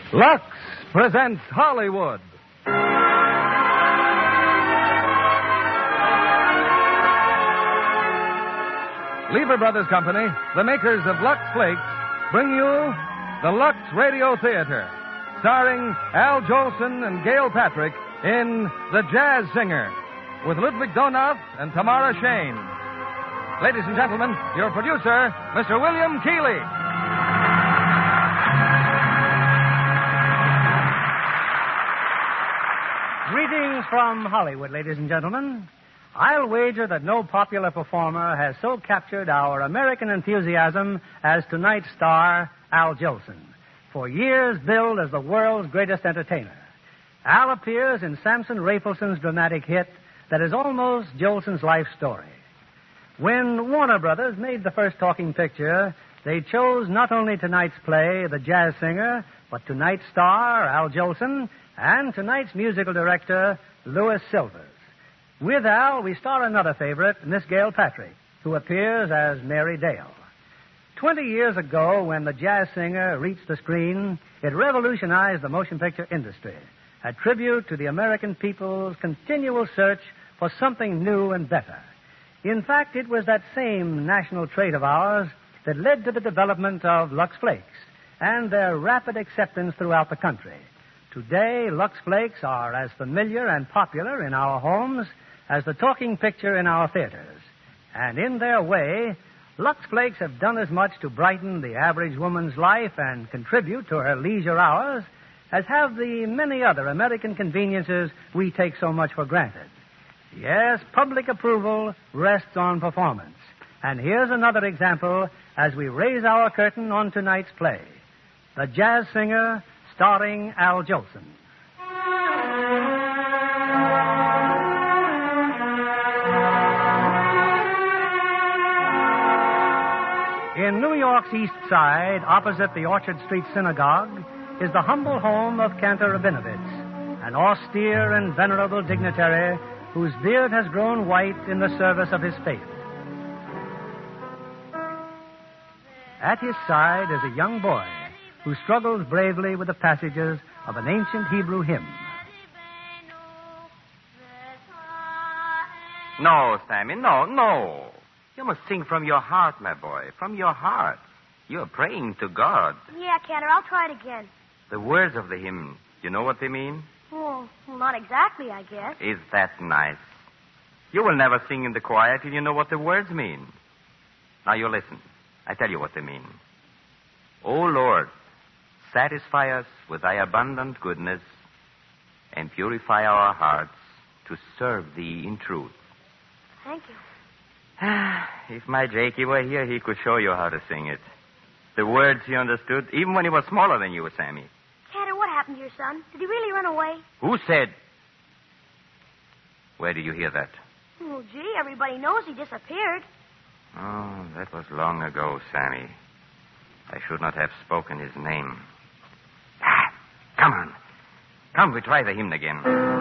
Lux presents Hollywood. Lever Brothers Company, the makers of Lux Flakes, bring you the Lux Radio Theater, starring Al Jolson and Gail Patrick in The Jazz Singer, with Ludwig Donov and Tamara Shane. Ladies and gentlemen, your producer, Mr. William Keighley. Greetings from Hollywood, ladies and gentlemen. I'll wager that no popular performer has so captured our American enthusiasm as tonight's star, Al Jolson, for years billed as the world's greatest entertainer. Al appears in Samson Rapelson's dramatic hit that is almost Jolson's life story. When Warner Brothers made the first talking picture, they chose not only tonight's play, The Jazz Singer, but tonight's star, Al Jolson, and tonight's musical director, Louis Silvers. With Al, we star another favorite, Miss Gail Patrick, who appears as Mary Dale. 20 years ago, when The Jazz Singer reached the screen, it revolutionized the motion picture industry, a tribute to the American people's continual search for something new and better. In fact, it was that same national trait of ours that led to the development of Lux Flakes and their rapid acceptance throughout the country. Today, Lux Flakes are as familiar and popular in our homes as the talking picture in our theaters. And in their way, Lux Flakes have done as much to brighten the average woman's life and contribute to her leisure hours as have the many other American conveniences we take so much for granted. Yes, public approval rests on performance. And here's another example as we raise our curtain on tonight's play, The Jazz Singer, starring Al Jolson. In New York's East Side, opposite the Orchard Street Synagogue, is the humble home of Cantor Rabinovitz, an austere and venerable dignitary whose beard has grown white in the service of his faith. At his side is a young boy who struggles bravely with the passages of an ancient Hebrew hymn. No, Sammy, no. You must sing from your heart, my boy, from your heart. You're praying to God. Yeah, Cantor, I'll try it again. The words of the hymn, you know what they mean? Well, not exactly, I guess. Is that nice? You will never sing in the choir till you know what the words mean. Now you listen. I tell you what they mean. O Lord, satisfy us with thy abundant goodness and purify our hearts to serve thee in truth. Thank you. If my Jakey were here, he could show you how to sing it. The words he understood, even when he was smaller than you, Sammy. Cantor, what happened to your son? Did he really run away? Who said? Where did you hear that? Oh, gee, everybody knows he disappeared. Oh, that was long ago, Sammy. I should not have spoken his name. Come on. Come, we try the hymn again.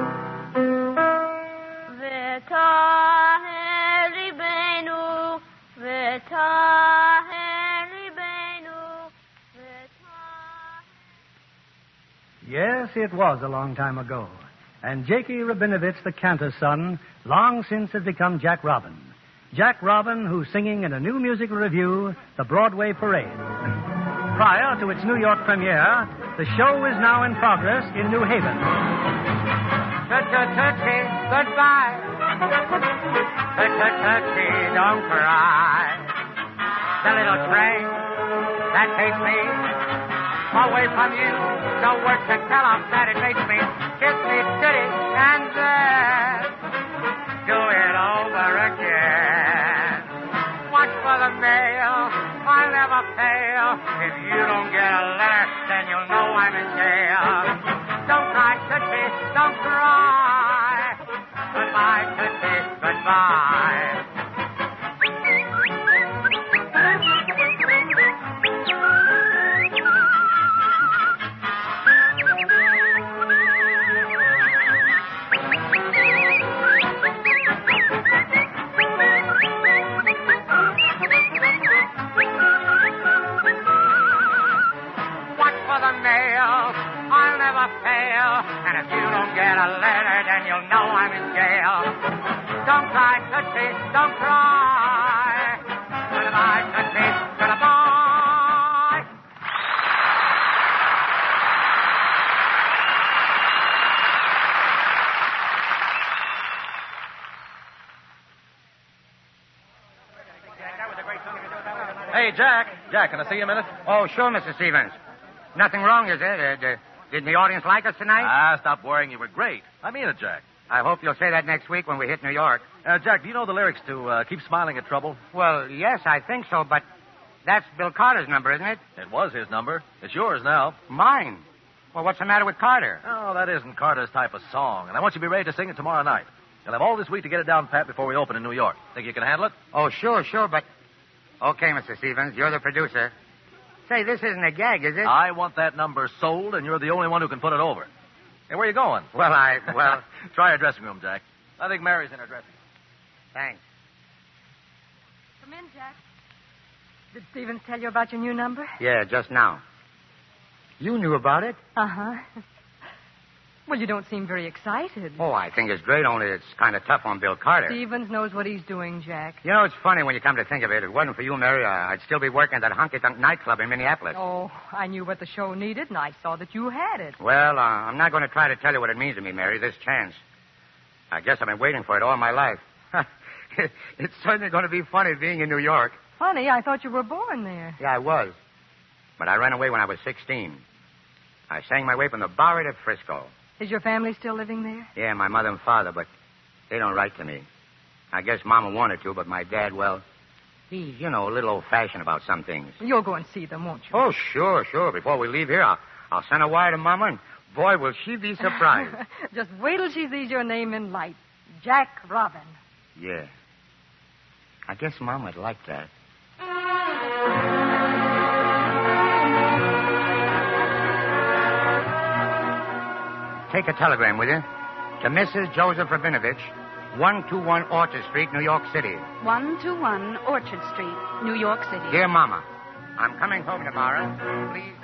Yes, it was a long time ago. And Jakey Rabinovitz, the Cantor's son, long since has become Jack Robin. Jack Robin, who's singing in a new musical review, The Broadway Parade. Prior to its New York premiere, the show is now in progress in New Haven. Tut-tut-tutty, goodbye. Tut-tut-tutty, don't cry. The little train that takes me away from you, no words can tell how sad it makes me. Kiss me, ditty, and then do it over again. Watch for the mail, I'll never fail. If you don't get a letter, then you'll know I'm in jail. Don't cry, Tootsie, don't cry. Goodbye, Tootsie, goodbye. never fail. And if you don't get a letter, then you'll know I'm in jail. Don't cry, Tootsie, don't cry. Goodbye, Tootsie, goodbye. Hey, Jack. Jack, can I see you a minute? Oh, sure, Mr. Stevens. Nothing wrong, is there? Didn't the audience like us tonight? Stop worrying. You were great. I mean it, Jack. I hope you'll say that next week when we hit New York. Jack, do you know the lyrics to Keep Smiling at Trouble? Well, yes, I think so, but that's Bill Carter's number, isn't it? It was his number. It's yours now. Mine? Well, what's the matter with Carter? Oh, that isn't Carter's type of song, and I want you to be ready to sing it tomorrow night. You'll have all this week to get it down pat before we open in New York. Think you can handle it? Oh, sure, but... Okay, Mr. Stevens, you're the producer. Say, this isn't a gag, is it? I want that number sold, and you're the only one who can put it over. Hey, where are you going? Well, Try her dressing room, Jack. I think Mary's in her dressing room. Thanks. Come in, Jack. Did Stevens tell you about your new number? Yeah, just now. You knew about it? Uh-huh. Well, you don't seem very excited. Oh, I think it's great, only it's kind of tough on Bill Carter. Stevens knows what he's doing, Jack. You know, it's funny when you come to think of it. If it wasn't for you, Mary, I'd still be working at that honky-tonk nightclub in Minneapolis. Oh, I knew what the show needed, and I saw that you had it. Well, I'm not going to try to tell you what it means to me, Mary, this chance. I guess I've been waiting for it all my life. It's certainly going to be funny being in New York. Funny, I thought you were born there. Yeah, I was. But I ran away when I was 16. I sang my way from the Bowery to Frisco. Is your family still living there? Yeah, my mother and father, but they don't write to me. I guess Mama wanted to, but my dad, well, he's, a little old-fashioned about some things. You'll go and see them, won't you? Oh, sure. Before we leave here, I'll send a wire to Mama, and boy, will she be surprised. Just wait till she sees your name in light. Jack Robin. Yeah. I guess Mom would like that. Take a telegram, will you? To Mrs. Joseph Rabinovich, 121 Orchard Street, New York City. 121 Orchard Street, New York City. Dear Mama, I'm coming home tomorrow. Please.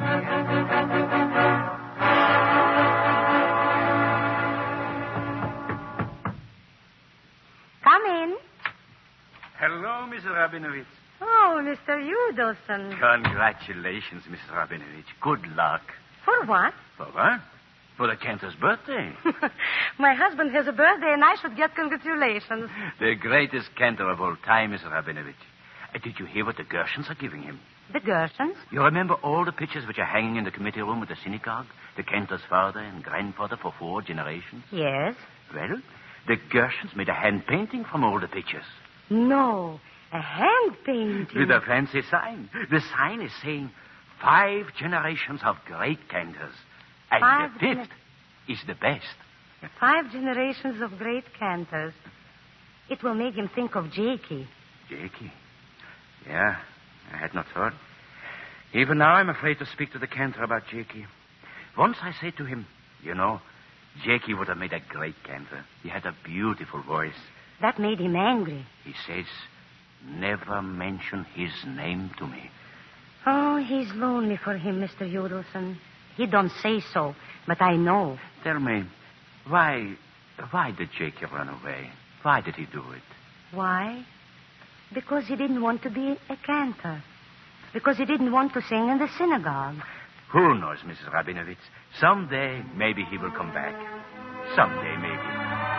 Come in. Hello, Mrs. Rabinovich. Oh, Mr. Udelson. Congratulations, Mrs. Rabinovich. Good luck. For what? For what? For the Cantor's birthday. My husband has a birthday, and I should get congratulations. The greatest Cantor of all time, Mrs. Rabinovich. Did you hear what the Gershons are giving him? The Gershons? You remember all the pictures which are hanging in the committee room at the synagogue? The Cantor's father and grandfather for 4 generations? Yes. Well, the Gershons made a hand painting from all the pictures. No, a hand painting. With a fancy sign. The sign is saying 5 generations of great Cantors. And the 5th is the best. 5 generations of great cantors. It will make him think of Jakey. Jakey? Yeah, I had not thought. Even now I'm afraid to speak to the cantor about Jakey. Once I said to him, Jakey would have made a great cantor. He had a beautiful voice. That made him angry. He says, never mention his name to me. Oh, he's lonely for him, Mr. Udelson. He don't say so, but I know. Tell me, why did Jakey run away? Why did he do it? Why? Because he didn't want to be a cantor. Because he didn't want to sing in the synagogue. Who knows, Mrs. Rabinovich? Someday, maybe he will come back. Someday, maybe.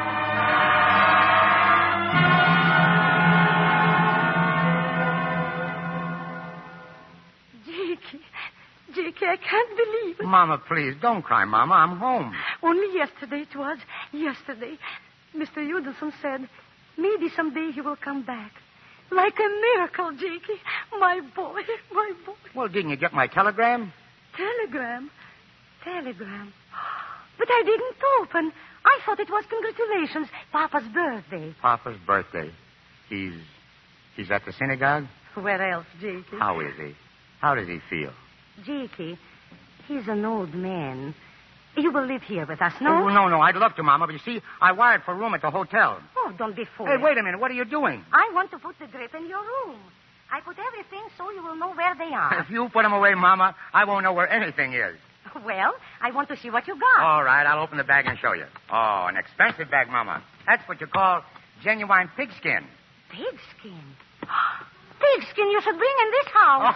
Jakey, I can't believe it. Mama, please, don't cry, Mama. I'm home. Only yesterday it was. Yesterday. Mr. Udelson said, maybe someday he will come back. Like a miracle, Jakey. My boy. Well, didn't you get my telegram? Telegram? But I didn't open. I thought it was congratulations. Papa's birthday. Papa's birthday. He's at the synagogue? Where else, Jakey? How is he? How does he feel? Jakey, he's an old man. You will live here with us, no? Oh, no. I'd love to, Mama. But you see, I wired for a room at the hotel. Oh, don't be foolish. Hey, wait a minute. What are you doing? I want to put the grip in your room. I put everything so you will know where they are. If you put them away, Mama, I won't know where anything is. Well, I want to see what you got. All right, I'll open the bag and show you. Oh, an expensive bag, Mama. That's what you call genuine pigskin. Pigskin. Pigskin you should bring in this house.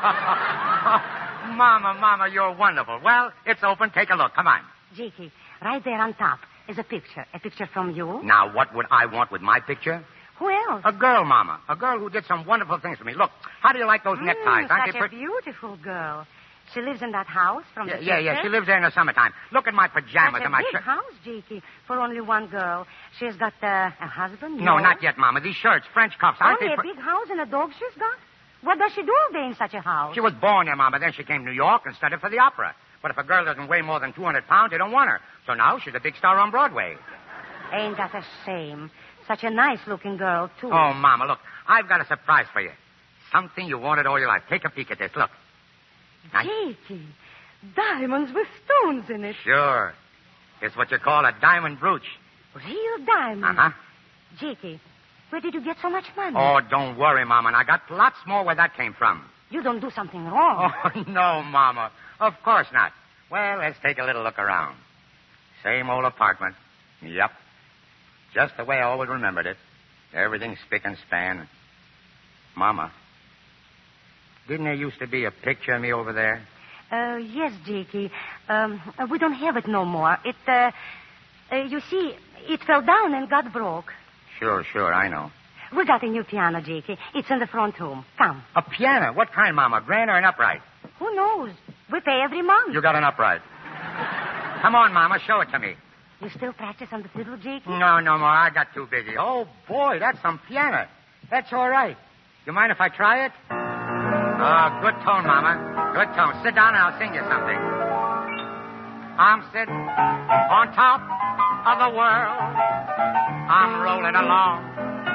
Mama, you're wonderful. Well, it's open. Take a look. Come on. Jakey, right there on top is a picture. A picture from you. Now, what would I want with my picture? Who else? A girl, Mama. A girl who did some wonderful things for me. Look, how do you like those neckties? Aren't Such they a beautiful girl. She lives in that house from the Yeah. She lives there in the summertime. Look at my pajamas That's and my a big shirt. house, Jakey, for only one girl. She's got a husband? No, not yet, Mama. These shirts, French cuffs, aren't Only they? a big house and a dog she's got? What does she do all day in such a house? She was born there, Mama. Then she came to New York and studied for the opera. But if a girl doesn't weigh more than 200 pounds, they don't want her. So now she's a big star on Broadway. Ain't that a shame? Such a nice-looking girl, too. Oh, Mama, look. I've got a surprise for you. Something you wanted all your life. Take a peek at this. Look. Nice. Jakey, diamonds with stones in it. Sure. It's what you call a diamond brooch. Real diamonds. Uh-huh. Jakey, where did you get so much money? Oh, don't worry, Mama. And I got lots more where that came from. You don't do something wrong. Oh, no, Mama. Of course not. Well, let's take a little look around. Same old apartment. Yep. Just the way I always remembered it. Everything spick and span. Mama, didn't there used to be a picture of me over there? Yes, Jakey. We don't have it no more. You see, it fell down and got broke. Sure, I know. We got a new piano, Jakey. It's in the front room. Come. A piano? What kind, Mama? Grand or an upright? Who knows? We pay every month. You got an upright. Come on, Mama, show it to me. You still practice on the fiddle, Jakey? No more. I got too busy. Oh, boy, that's some piano. That's all right. You mind if I try it? Oh, good tone, Mama. Good tone. Sit down and I'll sing you something. I'm sitting on top of the world. I'm rolling along.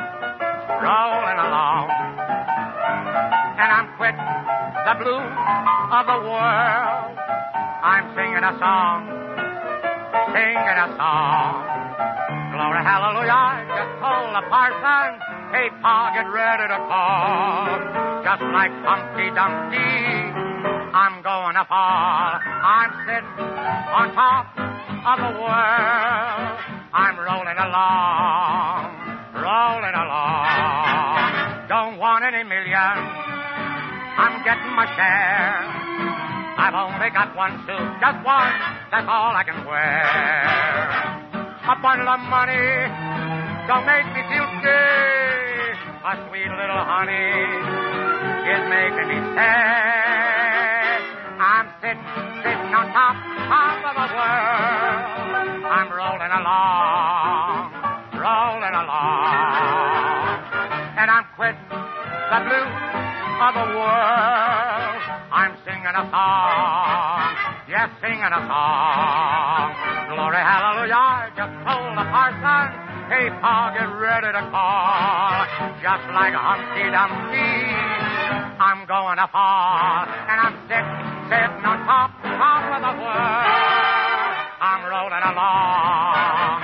And I'm quit the blues of the world. I'm singing a song. Glory, hallelujah, I just told the parson, hey, Pa, get ready to call. Just like Humpty Dumpty, I'm going to fall. I'm sitting on top of the world. I'm rolling along. Don't want any millions. I'm getting my share. I've only got one suit, just one. That's all I can wear. A bundle of money don't make me feel gay. A sweet little honey is making me sad. I'm sitting on top of the world. I'm rolling along. And I'm quitting the blues of the world. I'm singing a song. Yes, singing a song. Glory, hallelujah, I just told the parson, hey, Pa, get ready to call. Just like Humpty Dumpty, I'm going to fall. And I'm sitting on top of the world. I'm rolling along.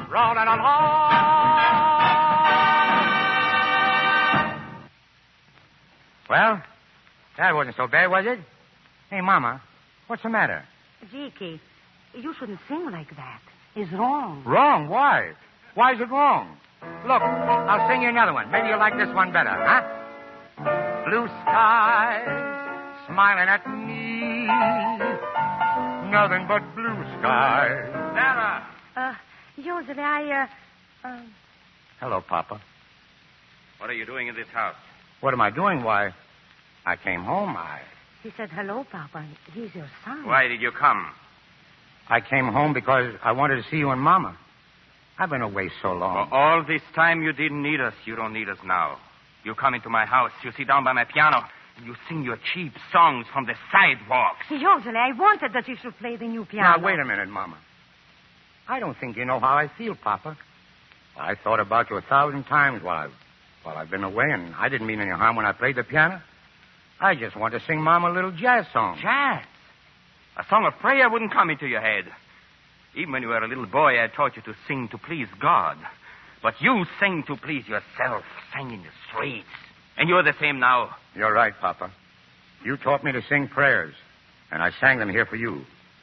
Well, that wasn't so bad, was it? Hey, Mama, what's the matter? Jakey, you shouldn't sing like that. It's wrong. Wrong? Why? Why is it wrong? Look, I'll sing you another one. Maybe you'll like this one better, huh? Blue skies smiling at me. Nothing but blue skies. Sarah! Joseph, Hello, Papa. What are you doing in this house? What am I doing? Why, I came home. He said, hello, Papa. He's your son. Why did you come? I came home because I wanted to see you and Mama. I've been away so long. For all this time you didn't need us. You don't need us now. You come into my house. You sit down by my piano. And you sing your cheap songs from the sidewalks. Joseph, I wanted that you should play the new piano. Now, wait a minute, Mama. I don't think you know how I feel, Papa. I thought about you 1,000 times while I've been away, and I didn't mean any harm when I played the piano. I just want to sing Mama a little jazz song. Jazz? A song of prayer wouldn't come into your head. Even when you were a little boy, I taught you to sing to please God. But you sing to please yourself, sang in the streets. And you're the same now. You're right, Papa. You taught me to sing prayers, and I sang them here for you.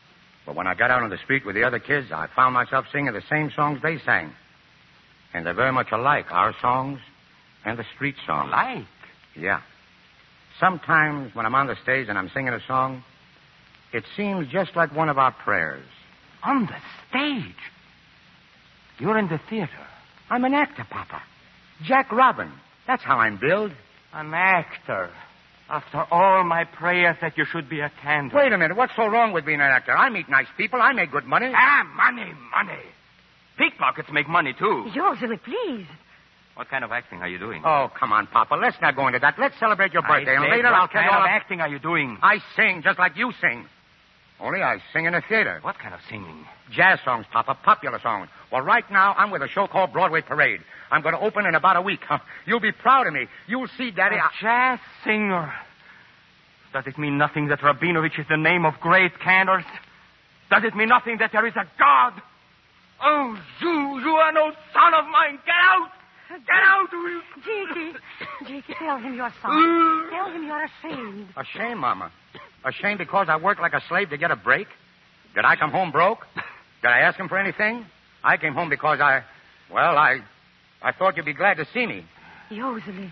But when I got out on the street with the other kids, I found myself singing the same songs they sang. And they're very much alike, our songs and the street songs. Alike? Yeah. Sometimes when I'm on the stage and I'm singing a song, it seems just like one of our prayers. On the stage? You're in the theater. I'm an actor, Papa. Jack Robin. That's how I'm billed. An actor. After all my prayers that you should be a candle. Wait a minute. What's so wrong with being an actor? I meet nice people. I make good money. Money. Pickpockets make money, too. Rosalie, please. What kind of acting are you doing? Oh, come on, Papa. Let's not go into that. Let's celebrate your birthday. And later I'll tell you all what kind of acting are you doing? I sing just like you sing. Only I sing in a theater. What kind of singing? Jazz songs, Papa. Popular songs. Well, right now I'm with a show called Broadway Parade. I'm going to open in about a week. You'll be proud of me. You'll see, Daddy. A jazz singer. Does it mean nothing that Rabinovich is the name of great candors? Does it mean nothing that there is a God? Oh, you are no son of mine. Get out! Get out! Jakey, tell him you're sorry. Tell him you're ashamed. Ashamed, Mama? Ashamed because I worked like a slave to get a break? Did I come home broke? Did I ask him for anything? I came home because I thought you'd be glad to see me. Rosalie.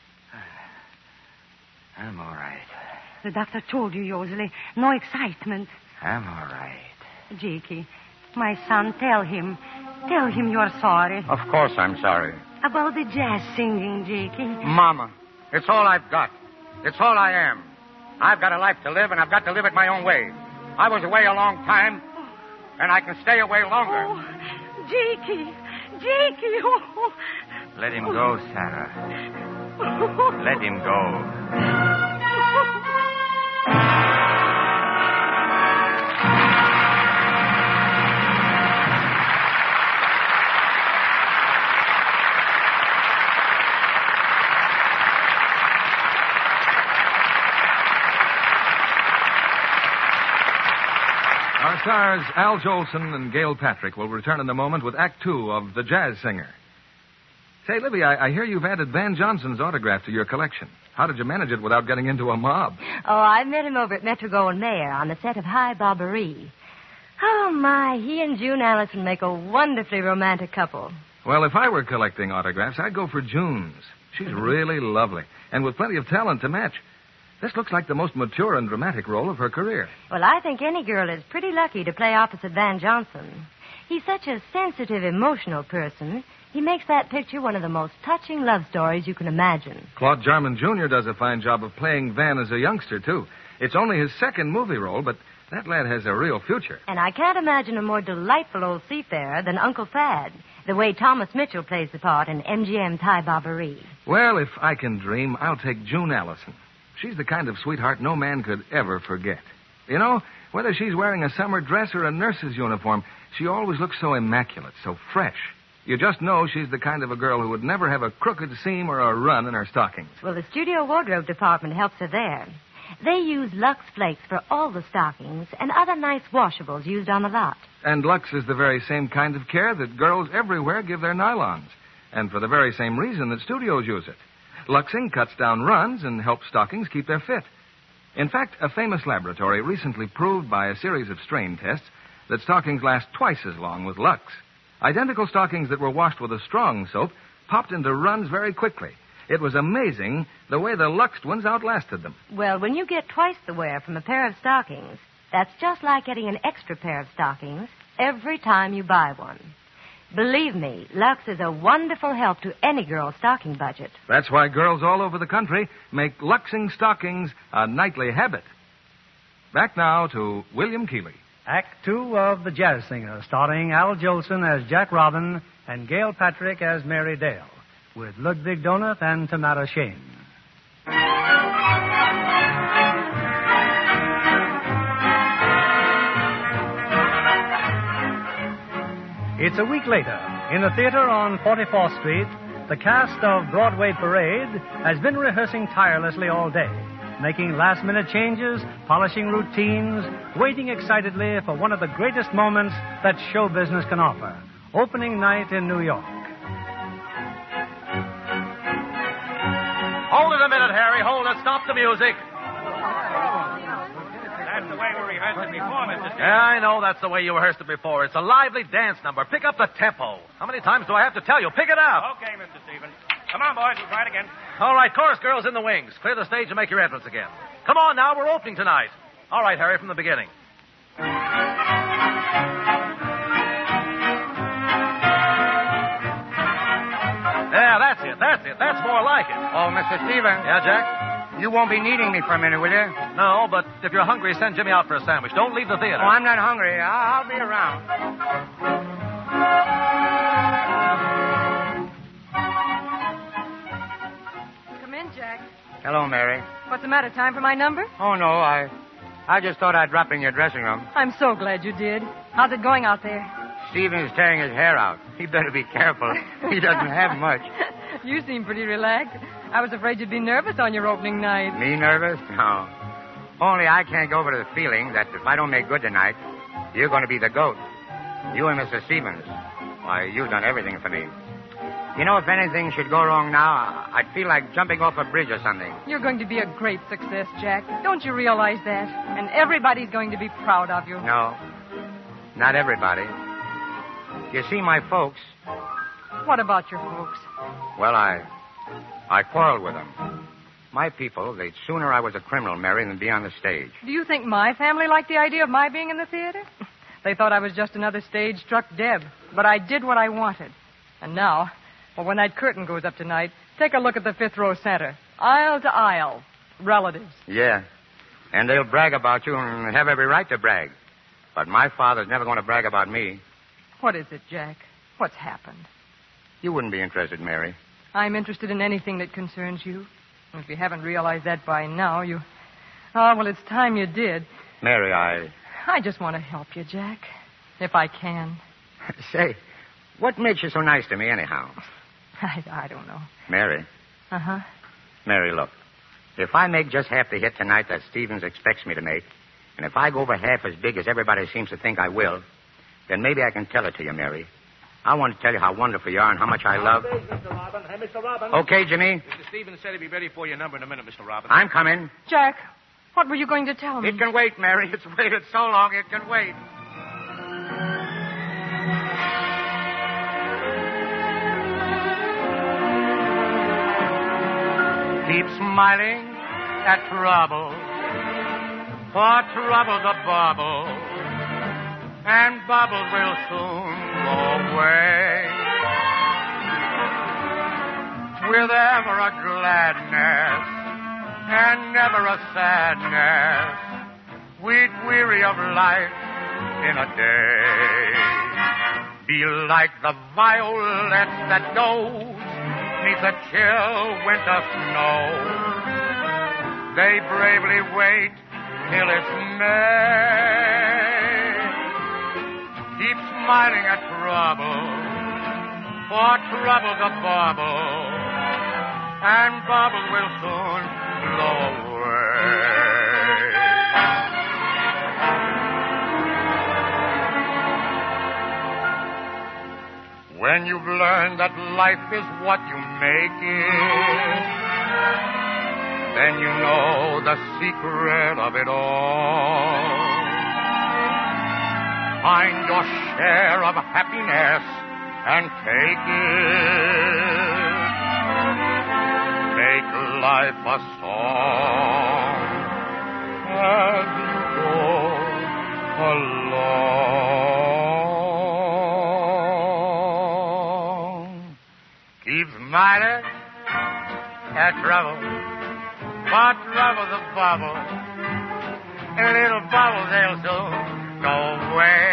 I'm all right. The doctor told you, Rosalie. No excitement. I'm all right. Jakey, my son, tell him. Tell him you're sorry. Of course I'm sorry. About the jazz singing, Jakey. Mama, it's all I've got. It's all I am. I've got a life to live, and I've got to live it my own way. I was away a long time, and I can stay away longer. Oh, Jakey. Oh. Let him go, Sarah. Let him go. Our stars Al Jolson and Gail Patrick will return in a moment with Act Two of The Jazz Singer. Say, Libby, I hear you've added Van Johnson's autograph to your collection. How did you manage it without getting into a mob? Oh, I met him over at Metro-Goldwyn-Mayer on the set of High Barbary. Oh, my, he and June Allison make a wonderfully romantic couple. Well, if I were collecting autographs, I'd go for June's. She's really lovely, and with plenty of talent to match. This looks like the most mature and dramatic role of her career. Well, I think any girl is pretty lucky to play opposite Van Johnson. He's such a sensitive, emotional person. He makes that picture one of the most touching love stories you can imagine. Claude Jarman Jr. does a fine job of playing Van as a youngster, too. It's only his second movie role, but that lad has a real future. And I can't imagine a more delightful old seafarer than Uncle Thad, the way Thomas Mitchell plays the part in MGM's High Barbary. Well, if I can dream, I'll take June Allison. She's the kind of sweetheart no man could ever forget. You know, whether she's wearing a summer dress or a nurse's uniform, she always looks so immaculate, so fresh. You just know she's the kind of a girl who would never have a crooked seam or a run in her stockings. Well, the studio wardrobe department helps her there. They use Lux Flakes for all the stockings and other nice washables used on the lot. And Lux is the very same kind of care that girls everywhere give their nylons. And for the very same reason that studios use it. Luxing cuts down runs and helps stockings keep their fit. In fact, a famous laboratory recently proved by a series of strain tests that stockings last twice as long with Lux. Identical stockings that were washed with a strong soap popped into runs very quickly. It was amazing the way the Luxed ones outlasted them. Well, when you get twice the wear from a pair of stockings, that's just like getting an extra pair of stockings every time you buy one. Believe me, Lux is a wonderful help to any girl's stocking budget. That's why girls all over the country make Luxing stockings a nightly habit. Back now to William Keighley. Act Two of The Jazz Singer, starring Al Jolson as Jack Robin and Gail Patrick as Mary Dale, with Ludwig Donath and Tamara Shane. It's a week later. In the theater on 44th Street, the cast of Broadway Parade has been rehearsing tirelessly all day, making last-minute changes, polishing routines, waiting excitedly for one of the greatest moments that show business can offer, opening night in New York. Hold it a minute, Harry. Hold it. Stop the music. way we rehearsed it before, Mr. Stevens. Yeah, I know that's the way you rehearsed it before. It's a lively dance number. Pick up the tempo. How many times do I have to tell you? Pick it up. Okay, Mr. Stevens. Come on, boys. We'll try it again. All right, chorus girls in the wings. Clear the stage and make your entrance again. Come on now, we're opening tonight. All right, Harry, from the beginning. Yeah, that's it. That's more like it. Oh, Mr. Stevens. Yeah, Jack? You won't be needing me for a minute, will you? No, but if you're hungry, send Jimmy out for a sandwich. Don't leave the theater. Oh, I'm not hungry. I'll be around. Come in, Jack. Hello, Mary. What's the matter? Time for my number? Oh, no, I just thought I'd drop in your dressing room. I'm so glad you did. How's it going out there? Stevens is tearing his hair out. He better be careful. He doesn't have much. You seem pretty relaxed. I was afraid you'd be nervous on your opening night. Me nervous? No. Only I can't go over to the feeling that if I don't make good tonight, you're going to be the goat. You and Mr. Stevens. Why, you've done everything for me. You know, if anything should go wrong now, I'd feel like jumping off a bridge or something. You're going to be a great success, Jack. Don't you realize that? And everybody's going to be proud of you. No, not everybody. You see, my folks... What about your folks? Well, I quarreled with them. My people, they'd sooner I was a criminal, Mary, than be on the stage. Do you think my family liked the idea of my being in the theater? They thought I was just another stage-struck Deb. But I did what I wanted. And now, well, when that curtain goes up tonight, take a look at the fifth row center. Aisle to aisle. Relatives. Yeah. And they'll brag about you and have every right to brag. But my father's never going to brag about me. What is it, Jack? What's happened? You wouldn't be interested, Mary. I'm interested in anything that concerns you. If you haven't realized that by now, you... Oh, well, it's time you did. Mary, I just want to help you, Jack. If I can. Say, what makes you so nice to me, anyhow? I don't know. Mary. Uh-huh. Mary, look. If I make just half the hit tonight that Stevens expects me to make, and if I go over half as big as everybody seems to think I will, then maybe I can tell it to you, Mary. I want to tell you how wonderful you are and how much I love... Mr. Robin. Hey, Mr. Robin. Okay, Jimmy. Mr. Stevens said he'd be ready for your number in a minute, Mr. Robin. I'm coming. Jack, what were you going to tell me? It can wait, Mary. It's waited so long, it can wait. Keep smiling at trouble, for trouble's a bubble, and bubbles will soon go away. With ever a gladness and never a sadness, we'd weary of life in a day. Be like the violets that goes 'neath the chill winter snow. They bravely wait till it's May. Keep smiling at trouble, for trouble's a bubble, and bubbles will soon blow away. When you've learned that life is what you make it, then you know the secret of it all. Find your share of happiness and take it. Make life a song as you go along. Keep smiling at trouble, for trouble's a bubble. And little bubbles, they'll soon go away.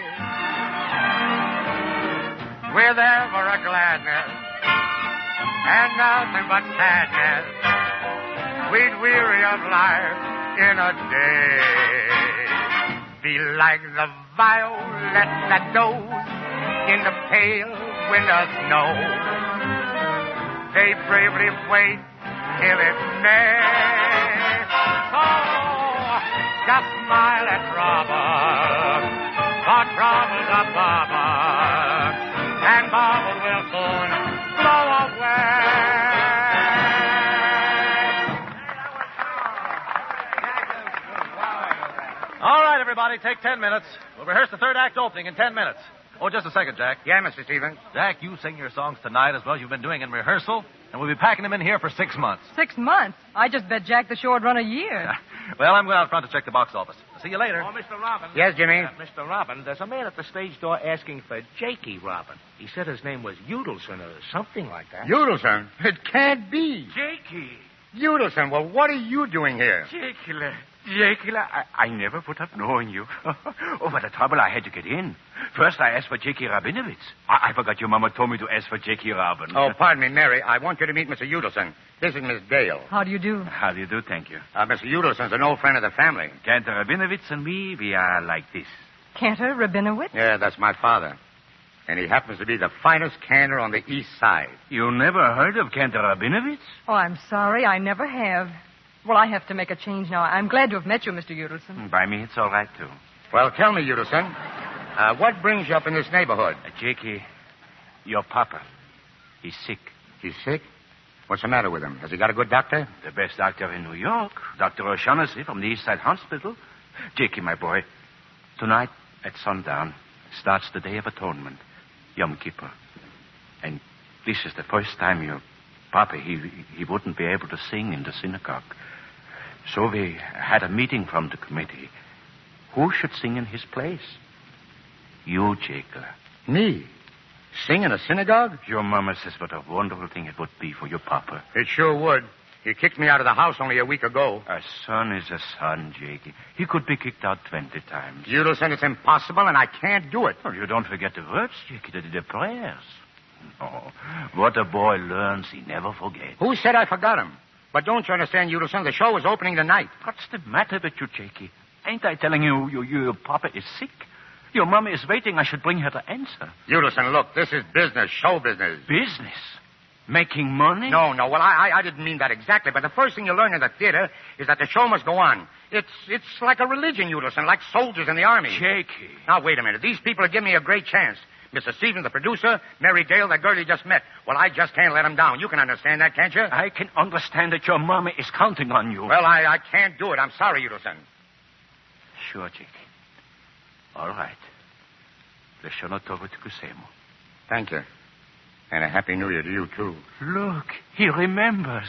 With ever a gladness and nothing but sadness, we'd weary of life in a day. Be like the violet that goes in the pale winter snow. They bravely wait till it's May. So just smile at trouble, for trouble's a bubble, and bubbles will soon blow away. everybody, take 10 minutes. We'll rehearse the third act opening in 10 minutes. Oh, just a second, Jack. Yeah, Mr. Stevens. Jack, you sing your songs tonight as well as you've been doing in rehearsal, and we'll be packing them in here for 6 months. 6 months? I just bet Jack the show would run a year. Well, I'm going out front to check the box office. See you later. Oh, Mr. Robin. Yes, Jimmy? Mr. Robin, there's a man at the stage door asking for Jakey Robin. He said his name was Udelson or something like that. Udelson? It can't be. Jakey. Udelson, well, what are you doing here? Jakey, I never would have known you. Oh, but the trouble, I had to get in. First, I asked for Jakey Rabinovitz. I forgot your mama told me to ask for Jakey Robin. Oh, pardon me, Mary. I want you to meet Mr. Udelson. This is Miss Dale. How do you do? How do you do? Thank you. Mr. Udelson's an old friend of the family. Cantor Rabinovitz and me, we are like this. Cantor Rabinowitz? Yeah, that's my father. And he happens to be the finest cantor on the east side. You never heard of Cantor Rabinovitz? Oh, I'm sorry. I never have. Well, I have to make a change now. I'm glad to have met you, Mr. Udelson. By me, it's all right, too. Well, tell me, Udelson, what brings you up in this neighborhood? Jakey, your papa, he's sick. He's sick? What's the matter with him? Has he got a good doctor? The best doctor in New York, Dr. O'Shaughnessy from the East Side Hospital. Jakey, my boy, tonight at sundown starts the Day of Atonement, Yom Kippur. And this is the first time your papa, he wouldn't be able to sing in the synagogue. So we had a meeting from the committee. Who should sing in his place? You, Jakey. Me? Sing in a synagogue? Your mama says what a wonderful thing it would be for your papa. It sure would. He kicked me out of the house only a week ago. A son is a son, Jakey. He could be kicked out 20 times. Udelson, it's impossible, and I can't do it. Well, you don't forget the words, Jakey, the prayers. Oh, what a boy learns, he never forgets. Who said I forgot him? But don't you understand, Udelson? The show is opening tonight. What's the matter with you, Jakey? Ain't I telling you, your papa is sick? Your mama is waiting. I should bring her to answer. Udelson, look, this is business, show business. Business? Making money? No. Well, I didn't mean that exactly. But the first thing you learn in the theater is that the show must go on. It's like a religion, Udelson, like soldiers in the army. Jakey. Now, wait a minute. These people are giving me a great chance. Mr. Stevens, the producer, Mary Dale, that girl you just met. Well, I just can't let them down. You can understand that, can't you? I can understand that your mama is counting on you. Well, I can't do it. I'm sorry, Udelson. Sure, Jakey. All right. Lashonotovo Kusemo. Thank you. And a Happy New Year to you, too. Look, he remembers.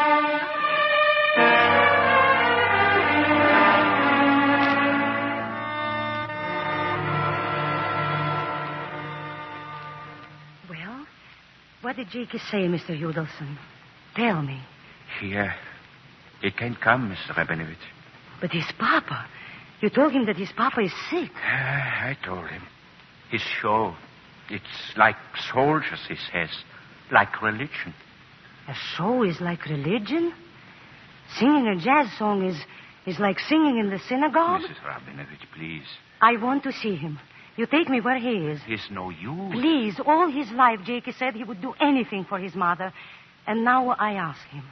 Well, what did Jakey say, Mr. Udelson? Tell me. He can't come, Mr. Rabinovitz. But his papa. You told him that his papa is sick. I told him. His show, it's like soldiers, he says. Like religion. A show is like religion? Singing a jazz song is like singing in the synagogue? Mrs. Rabinovitch, please. I want to see him. You take me where he is. He's no use. Please, all his life, Jakey said he would do anything for his mother. And now I ask him.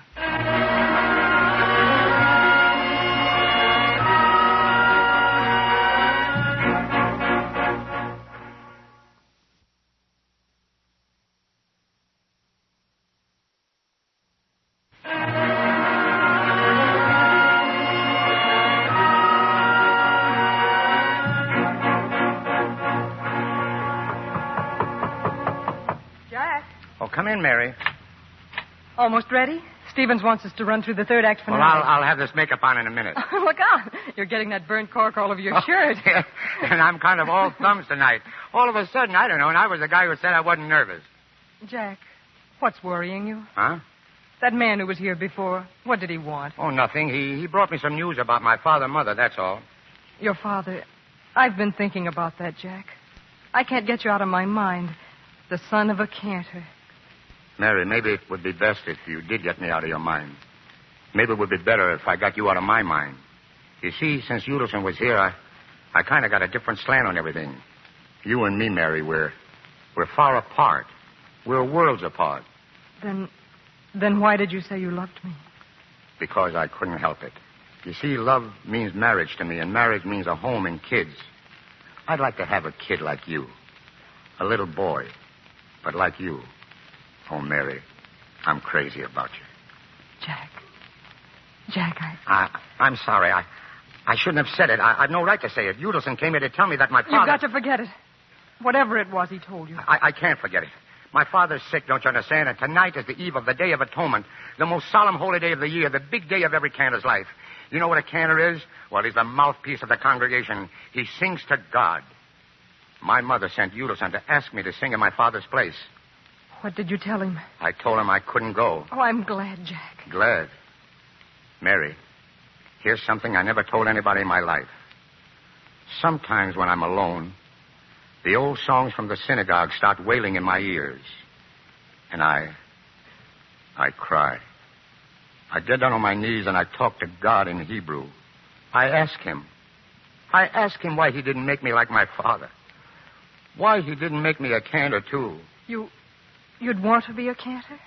Come in, Mary. Almost ready? Stevens wants us to run through the third act for Well, tonight. I'll have this makeup on in a minute. Look out. You're getting that burnt cork all over your shirt. Yeah. And I'm kind of all thumbs tonight. All of a sudden, I don't know, and I was the guy who said I wasn't nervous. Jack, what's worrying you? Huh? That man who was here before, what did he want? Oh, nothing. He brought me some news about my father and mother, that's all. Your father. I've been thinking about that, Jack. I can't get you out of my mind. The son of a cantor. Mary, maybe it would be best if you did get me out of your mind. Maybe it would be better if I got you out of my mind. You see, since Udelson was here, I kind of got a different slant on everything. You and me, Mary, we're far apart. We're worlds apart. Then why did you say you loved me? Because I couldn't help it. You see, love means marriage to me, and marriage means a home and kids. I'd like to have a kid like you. A little boy, but like you. Oh, Mary, I'm crazy about you. Jack, I'm sorry. I I shouldn't have said it. I've no right to say it. Udelson came here to tell me that my father... You've got to forget it. Whatever it was he told you. I can't forget it. My father's sick, don't you understand? And tonight is the eve of the Day of Atonement, the most solemn holy day of the year, the big day of every cantor's life. You know what a cantor is? Well, he's the mouthpiece of the congregation. He sings to God. My mother sent Udelson to ask me to sing in my father's place. What did you tell him? I told him I couldn't go. Oh, I'm glad, Jack. Glad. Mary, here's something I never told anybody in my life. Sometimes when I'm alone, the old songs from the synagogue start wailing in my ears. And I cry. I get down on my knees and I talk to God in Hebrew. I ask him why he didn't make me like my father. Why he didn't make me a cantor, too. You'd want to be a cantor?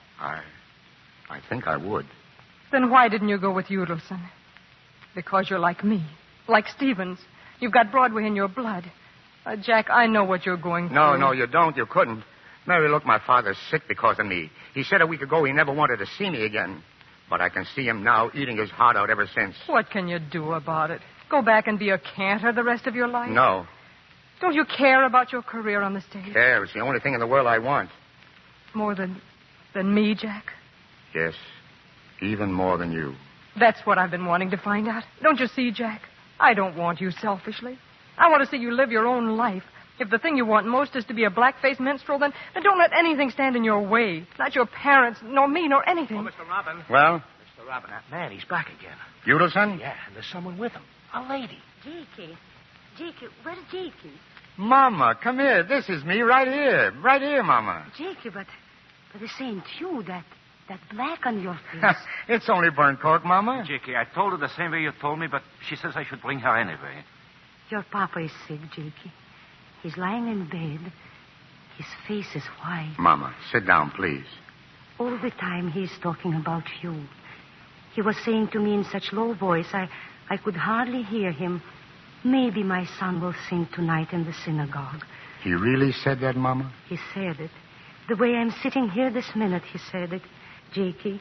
I think I would. Then why didn't you go with Udelson? Because you're like me. Like Stevens. You've got Broadway in your blood. Jack, I know what you're going through. No, you don't. You couldn't. Mary, look, my father's sick because of me. He said a week ago he never wanted to see me again. But I can see him now eating his heart out ever since. What can you do about it? Go back and be a cantor the rest of your life? No. Don't you care about your career on the stage? Care. It's the only thing in the world I want. More than me, Jack? Yes. Even more than you. That's what I've been wanting to find out. Don't you see, Jack? I don't want you selfishly. I want to see you live your own life. If the thing you want most is to be a black-faced minstrel, then don't let anything stand in your way. Not your parents, nor me, nor anything. Oh, Mr. Robin. Well? Mr. Robin, that man, he's back again. Udelson? Yeah, and there's someone with him. A lady. Jakey, where's Jakey? Mama, come here. This is me right here. Right here, Mama. Jakey, but this ain't you, that black on your face. It's only burnt cork, Mama. Jakey, I told her the same way you told me, but she says I should bring her anyway. Your papa is sick, Jakey. He's lying in bed. His face is white. Mama, sit down, please. All the time he's talking about you. He was saying to me in such low voice, I could hardly hear him. Maybe my son will sing tonight in the synagogue. He really said that, Mama? He said it. The way I'm sitting here this minute, he said it. Jakey,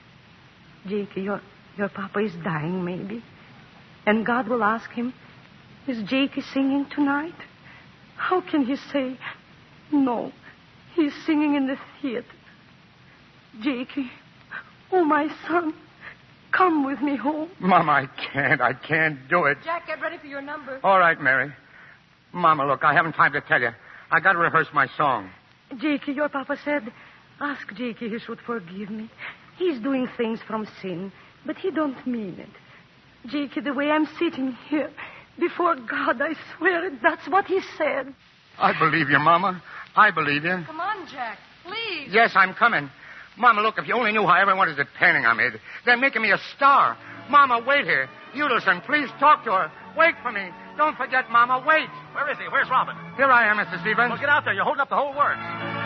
your papa is dying, maybe. And God will ask him, is Jakey singing tonight? How can he say, no, he's singing in the theater? Jakey, oh, my son, come with me home. Mama, I can't do it. Jack, get ready for your number. All right, Mary. Mama, look, I haven't time to tell you. I got to rehearse my song. Jakey, your papa said, ask Jakey he should forgive me. He's doing things from sin, but he don't mean it. Jakey, the way I'm sitting here, before God, I swear it, that's what he said. I believe you, Mama. I believe you. Come on, Jack, please. Yes, I'm coming. Mama, look, if you only knew how everyone is depending on me. They're making me a star. Mama, wait here. Udelson, please talk to her. Wait for me. Don't forget, Mama, wait. Where is he? Where's Robin? Here I am, Mr. Stevens. Well, get out there. You're holding up the whole works.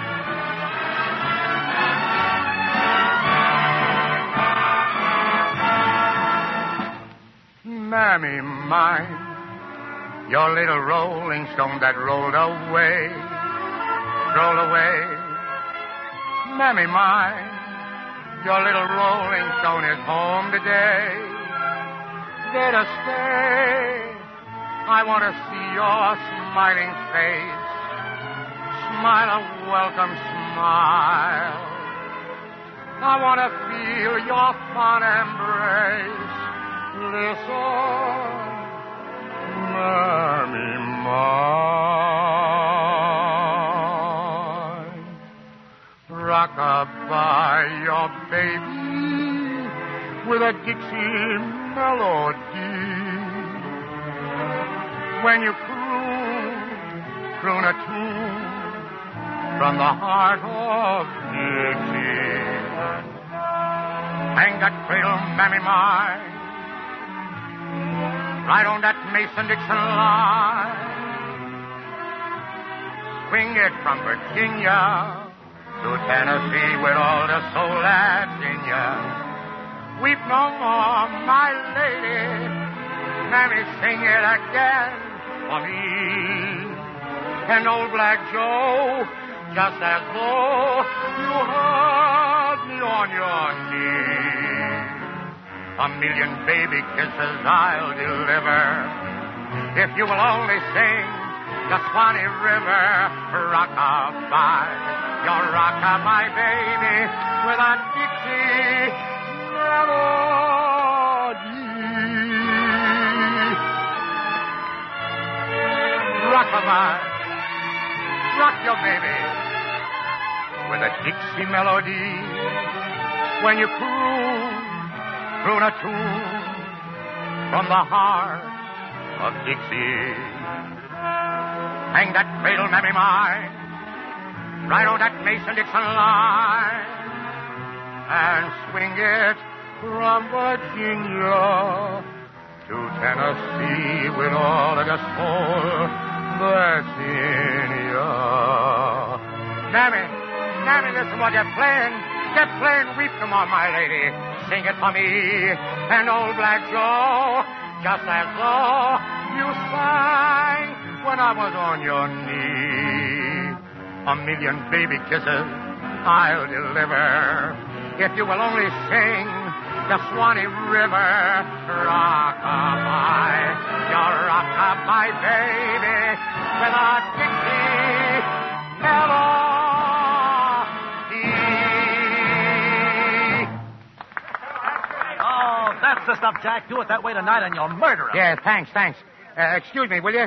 Mammy mine, your little rolling stone that rolled away. Mammy mine, your little rolling stone is home today. There to stay. I want to see your smiling face. Smile a welcome smile. I want to feel your fond embrace. Listen, Mammy mine. Rock-a-bye your baby with a Dixie melody. When you croon a tune from the heart of Dixie. Hang that cradle, Mammy mine, right on that Mason-Dixon line. Swing it from Virginia to Tennessee with all the soul that's in ya. Weep no more, my lady. Mammy, sing it again for me. And old Black Joe, just as though you heard me on your knee. A million baby kisses I'll deliver. If you will only sing the Swanee River rock-a-bye. You're rock-a-bye, baby, with a Dixie melody. Rock-a-bye, rock your baby with a Dixie melody. When you croon a tune from the heart of Dixie. Hang that cradle, mammy mine, right on that Mason-Dixon line, and swing it from Virginia to Tennessee with all of the soul that's in ya. Mammy, listen what you're playing. You're playing Weep No More, my lady. Sing it for me and old Black Joe, just as though you sang when I was on your knee. A million baby kisses I'll deliver if you will only sing the Swanee River rock-a-bye. Your rock-a-bye, baby, with a Dixie melody. Oh, that's the stuff, Jack. Do it that way tonight and you'll murder him. Yeah, thanks. Excuse me, will you?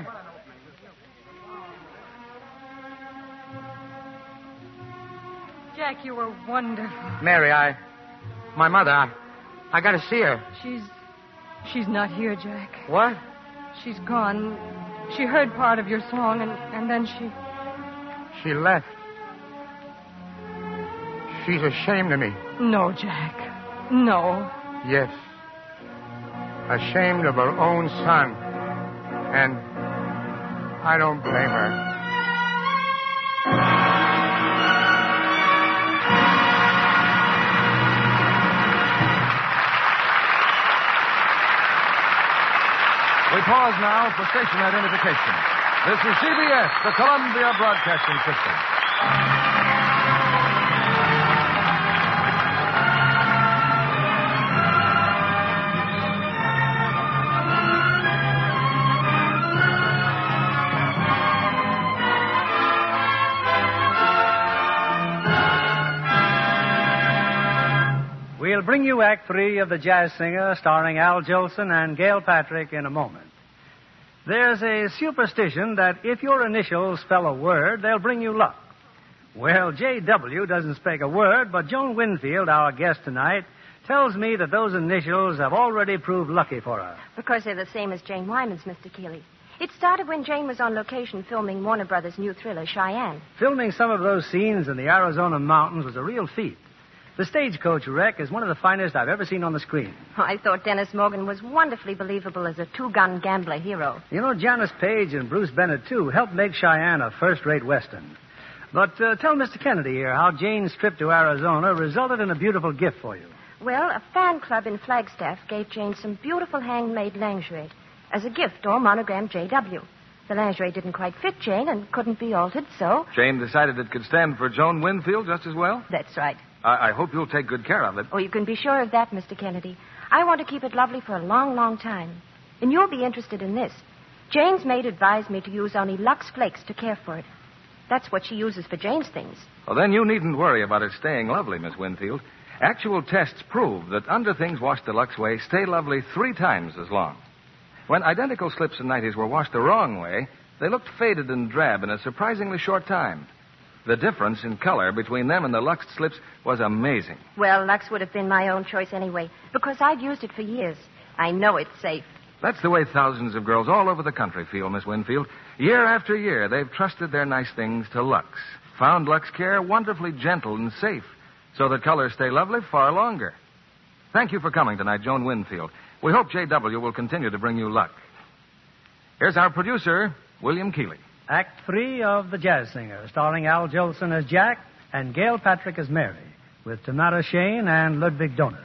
Jack, you were wonderful. Mary, my mother, I got to see her. She's not here, Jack. What? She's gone. She heard part of your song, and then She left. She's ashamed of me. No, Jack. No. Yes. Ashamed of her own son. And I don't blame her. We pause now for station identification. This is CBS, the Columbia Broadcasting System. We'll bring you Act 3 of The Jazz Singer, starring Al Jolson and Gail Patrick, in a moment. There's a superstition that if your initials spell a word, they'll bring you luck. Well, J.W. doesn't speak a word, but Joan Winfield, our guest tonight, tells me that those initials have already proved lucky for her. Because they're the same as Jane Wyman's, Mr. Keeley. It started when Jane was on location filming Warner Brothers' new thriller, Cheyenne. Filming some of those scenes in the Arizona mountains was a real feat. The stagecoach wreck is one of the finest I've ever seen on the screen. Oh, I thought Dennis Morgan was wonderfully believable as a two-gun gambler hero. You know, Janice Page and Bruce Bennett, too, helped make Cheyenne a first-rate Western. But tell Mr. Kennedy here how Jane's trip to Arizona resulted in a beautiful gift for you. Well, a fan club in Flagstaff gave Jane some beautiful handmade lingerie as a gift, all monogrammed J.W. The lingerie didn't quite fit Jane and couldn't be altered, so... Jane decided it could stand for Joan Winfield just as well? That's right. I hope you'll take good care of it. Oh, you can be sure of that, Mr. Kennedy. I want to keep it lovely for a long, long time. And you'll be interested in this. Jane's maid advised me to use only Lux Flakes to care for it. That's what she uses for Jane's things. Well, then you needn't worry about it staying lovely, Miss Winfield. Actual tests prove that underthings washed the Lux way stay lovely 3 times as long. When identical slips and nighties were washed the wrong way, they looked faded and drab in a surprisingly short time. The difference in color between them and the Lux slips was amazing. Well, Lux would have been my own choice anyway, because I've used it for years. I know it's safe. That's the way thousands of girls all over the country feel, Miss Winfield. Year after year, they've trusted their nice things to Lux. Found Lux Care wonderfully gentle and safe, so that colors stay lovely far longer. Thank you for coming tonight, Joan Winfield. We hope J.W. will continue to bring you luck. Here's our producer, William Keeley. Act 3 of The Jazz Singer, starring Al Jolson as Jack and Gail Patrick as Mary, with Tamara Shane and Ludwig Donner.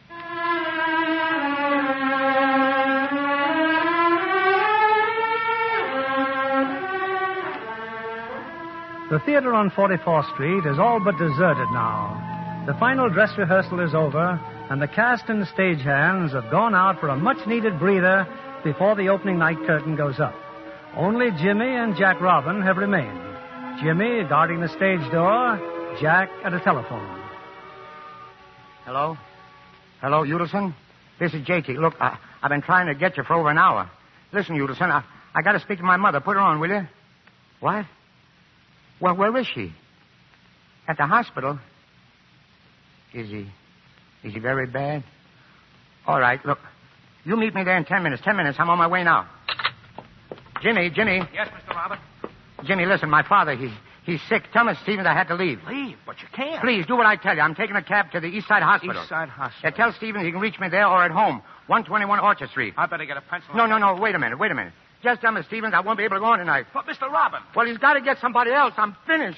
The theater on 44th Street is all but deserted now. The final dress rehearsal is over, and the cast and stagehands have gone out for a much-needed breather before the opening night curtain goes up. Only Jimmy and Jack Robin have remained. Jimmy guarding the stage door, Jack at a telephone. Hello? Hello, Udelson? This is Jakey. Look, I've been trying to get you for over an hour. Listen, Udelson, I got to speak to my mother. Put her on, will you? What? Well, where is she? At the hospital? Is he very bad? All right, look. You meet me there in 10 minutes. 10 minutes. I'm on my way now. Jimmy. Yes, Mr. Robin? Jimmy, listen, my father, he's sick. Tell Miss Stevens I had to leave. Leave, but you can't. Please, do what I tell you. I'm taking a cab to the East Side Hospital. East Side Hospital. Yeah, tell Stevens he can reach me there or at home. 121 Orchard Street. I better get a pencil. No. Wait a minute. Just tell Miss Stevens I won't be able to go on tonight. But, Mr. Robin. Well, he's got to get somebody else. I'm finished.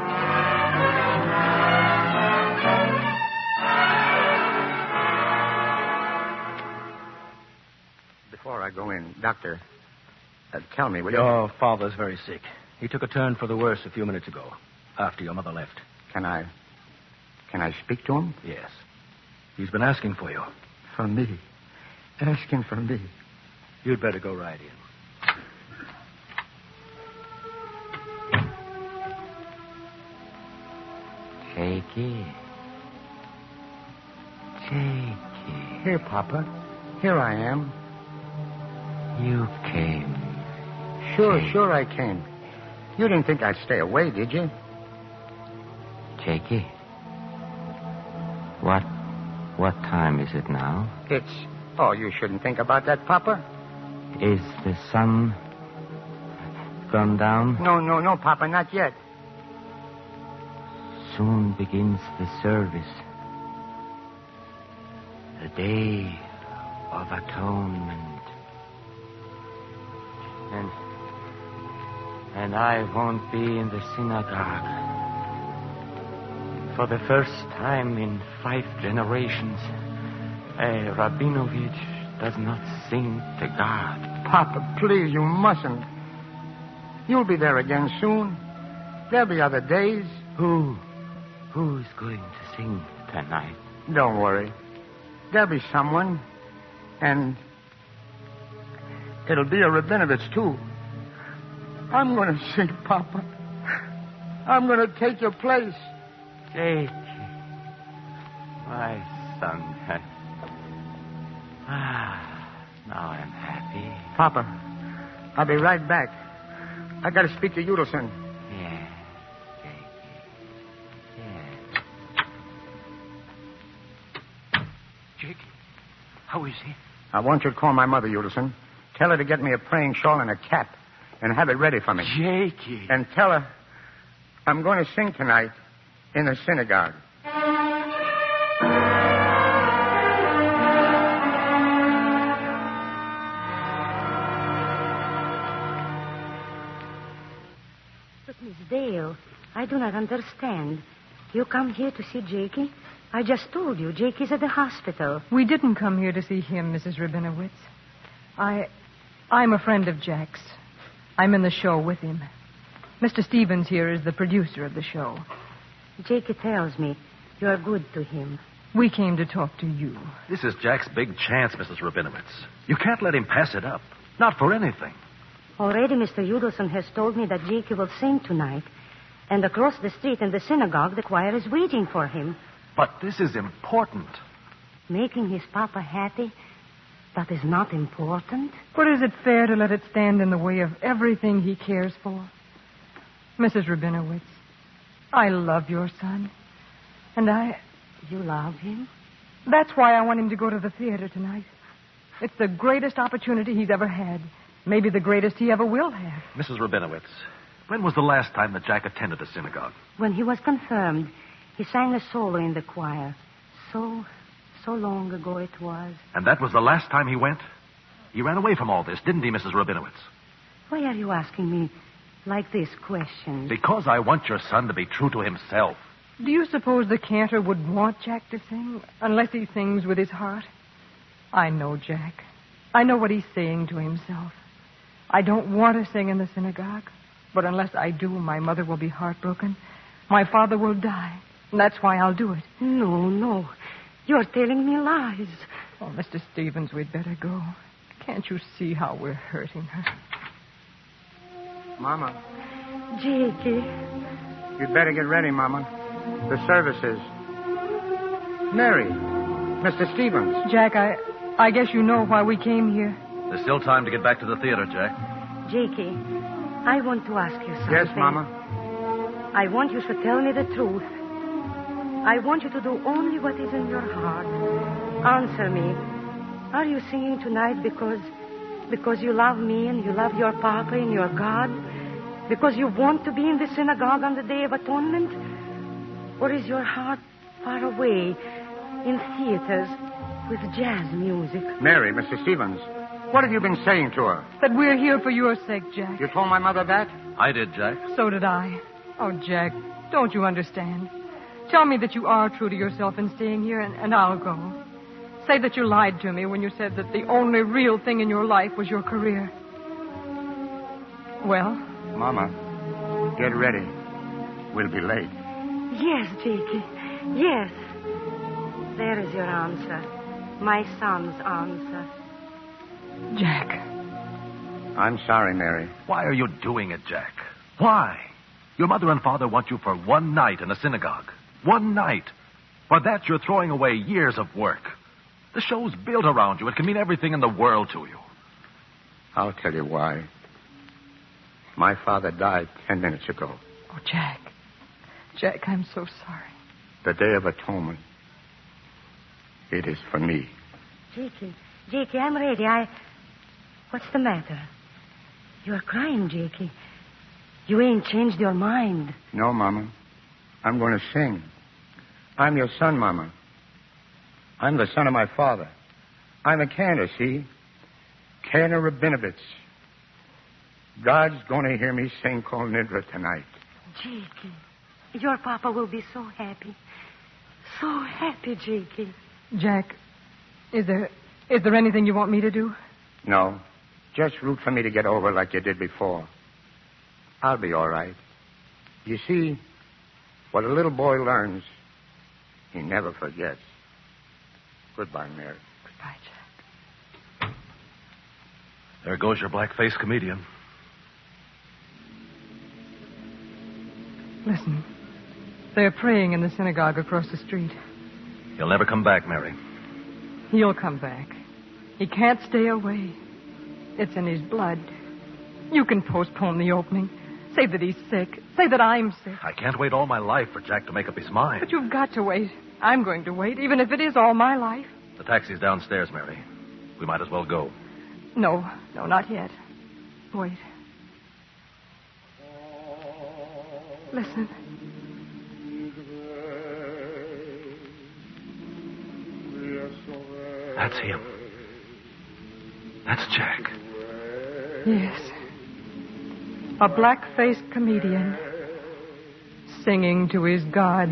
Before I go in, Doctor, tell me, will you? Your father's very sick. He took a turn for the worse a few minutes ago, after your mother left. Can I speak to him? Yes. He's been asking for you. For me? Asking for me? You'd better go right in. Jakey. Here, Papa. Here I am. You came. Sure I came. You didn't think I'd stay away, did you? Jakey. What time is it now? Oh, you shouldn't think about that, Papa. Is the sun gone down? No, Papa, not yet. Soon begins the service. The Day of Atonement. And I won't be in the synagogue. For the first time in 5 generations, a Rabinovich does not sing to God. Papa, please, you mustn't. You'll be there again soon. There'll be other days. Who's going to sing tonight? Don't worry. There'll be someone. And it'll be a Rabinovich, too. I'm going to sing, Papa. I'm going to take your place. Jakey, my son. Now I'm happy. Papa, I'll be right back. I got to speak to Udelson. Yeah, Jakey. Yeah. Jakey, how is he? I want you to call my mother, Udelson. Tell her to get me a praying shawl and a cap and have it ready for me. Jakey. And tell her I'm going to sing tonight in the synagogue. But, Miss Dale, I do not understand. You come here to see Jakey? I just told you, Jakey's at the hospital. We didn't come here to see him, Mrs. Rabinowitz. I'm a friend of Jack's. I'm in the show with him. Mr. Stevens here is the producer of the show. Jakey tells me you're good to him. We came to talk to you. This is Jack's big chance, Mrs. Rabinowitz. You can't let him pass it up. Not for anything. Already Mr. Udelson has told me that Jakey will sing tonight. And across the street in the synagogue, the choir is waiting for him. But this is important. Making his papa happy, that is not important. But is it fair to let it stand in the way of everything he cares for? Mrs. Rabinowitz, I love your son. And You love him? That's why I want him to go to the theater tonight. It's the greatest opportunity he's ever had. Maybe the greatest he ever will have. Mrs. Rabinowitz, when was the last time that Jack attended a synagogue? When he was confirmed, he sang a solo in the choir. So long ago it was. And that was the last time he went? He ran away from all this, didn't he, Mrs. Rabinowitz? Why are you asking me like these questions? Because I want your son to be true to himself. Do you suppose the cantor would want Jack to sing unless he sings with his heart? I know Jack. I know what he's saying to himself. I don't want to sing in the synagogue, but unless I do, my mother will be heartbroken. My father will die. And that's why I'll do it. No. You're telling me lies. Oh, Mr. Stevens, we'd better go. Can't you see how we're hurting her? Mama, Jakey. you'd better get ready, Mama. The services. Mary, Mr. Stevens. Jack, I guess you know why we came here. There's still time to get back to the theater, Jack. Jakey, I want to ask you something. Yes, Mama. I want you to tell me the truth. I want you to do only what is in your heart. Answer me. Are you singing tonight because you love me and you love your Papa and your God? Because you want to be in the synagogue on the Day of Atonement? Or is your heart far away in theaters with jazz music? Mary, Mr. Stevens, what have you been saying to her? That we're here for your sake, Jack. You told my mother that? I did, Jack. So did I. Oh, Jack, don't you understand? Tell me that you are true to yourself in staying here, and I'll go. Say that you lied to me when you said that the only real thing in your life was your career. Well? Mama, get ready. We'll be late. Yes, Jakey. Yes. There is your answer. My son's answer. Jack. I'm sorry, Mary. Why are you doing it, Jack? Why? Your mother and father want you for one night in a synagogue. One night. For that, you're throwing away years of work. The show's built around you. It can mean everything in the world to you. I'll tell you why. My father died 10 minutes ago. Oh, Jack. Jack, I'm so sorry. The Day of Atonement. It is for me. Jakey, I'm ready. What's the matter? You're crying, Jakey. You ain't changed your mind. No, Mama. I'm going to sing. I'm your son, Mama. I'm the son of my father. I'm a Cantor, see? Cantor Rabinovitz. God's going to hear me sing Kol Nidra tonight. Jakey, your Papa will be so happy. So happy, Jakey. Jack, is there anything you want me to do? No. Just root for me to get over like you did before. I'll be all right. You see, what a little boy learns, he never forgets. Goodbye, Mary. Goodbye, Jack. There goes your black-faced comedian. Listen. They're praying in the synagogue across the street. He'll never come back, Mary. He'll come back. He can't stay away. It's in his blood. You can postpone the opening. Say that he's sick. Say that I'm sick. I can't wait all my life for Jack to make up his mind. But you've got to wait. I'm going to wait, even if it is all my life. The taxi's downstairs, Mary. We might as well go. No, not yet. Wait. Listen. That's him. That's Jack. Yes. A black-faced comedian singing to his God.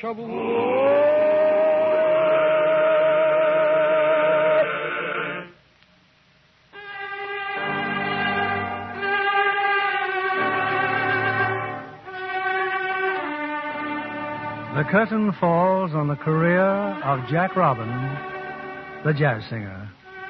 shovel. The curtain falls on the career of Jack Robin, the jazz singer.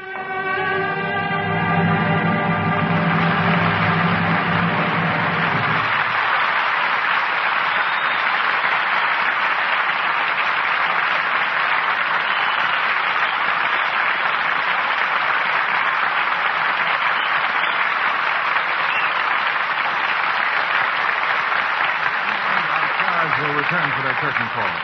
Will return for their curtain call.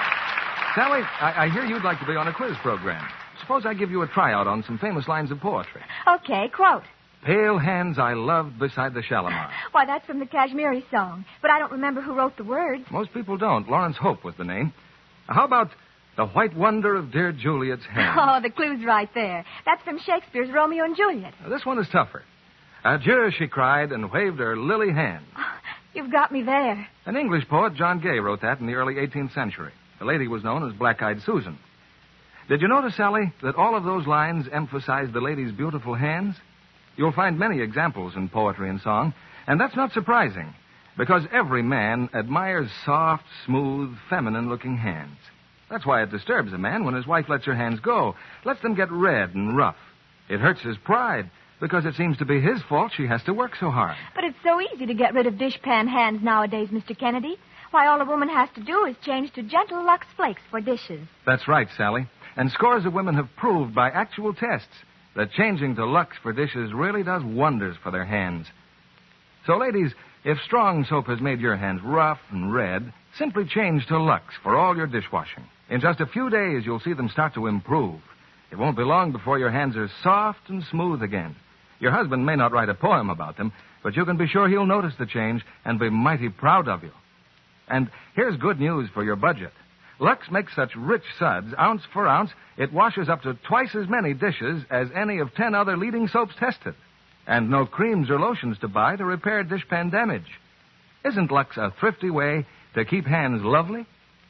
Sally, I hear you'd like to be on a quiz program. Suppose I give you a tryout on some famous lines of poetry. Okay, quote. Pale hands I loved beside the Shalimar. Why, that's from the Kashmiri song. But I don't remember who wrote the words. Most people don't. Lawrence Hope was the name. How about the white wonder of dear Juliet's hand? Oh, the clue's right there. That's from Shakespeare's Romeo and Juliet. Now, this one is tougher. Adieu, she cried, and waved her lily hand. You've got me there. An English poet, John Gay, wrote that in the early 18th century. The lady was known as Black-Eyed Susan. Did you notice, Sally, that all of those lines emphasize the lady's beautiful hands? You'll find many examples in poetry and song, and that's not surprising, because every man admires soft, smooth, feminine-looking hands. That's why it disturbs a man when his wife lets her hands go, lets them get red and rough. It hurts his pride, because it seems to be his fault she has to work so hard. But it's so easy to get rid of dishpan hands nowadays, Mr. Kennedy. Why, all a woman has to do is change to gentle Lux Flakes for dishes. That's right, Sally. And scores of women have proved by actual tests that changing to Lux for dishes really does wonders for their hands. So, ladies, if strong soap has made your hands rough and red, simply change to Lux for all your dishwashing. In just a few days, you'll see them start to improve. It won't be long before your hands are soft and smooth again. Your husband may not write a poem about them, but you can be sure he'll notice the change and be mighty proud of you. And here's good news for your budget. Lux makes such rich suds, ounce for ounce, it washes up to twice as many dishes as any of 10 other leading soaps tested. And no creams or lotions to buy to repair dishpan damage. Isn't Lux a thrifty way to keep hands lovely?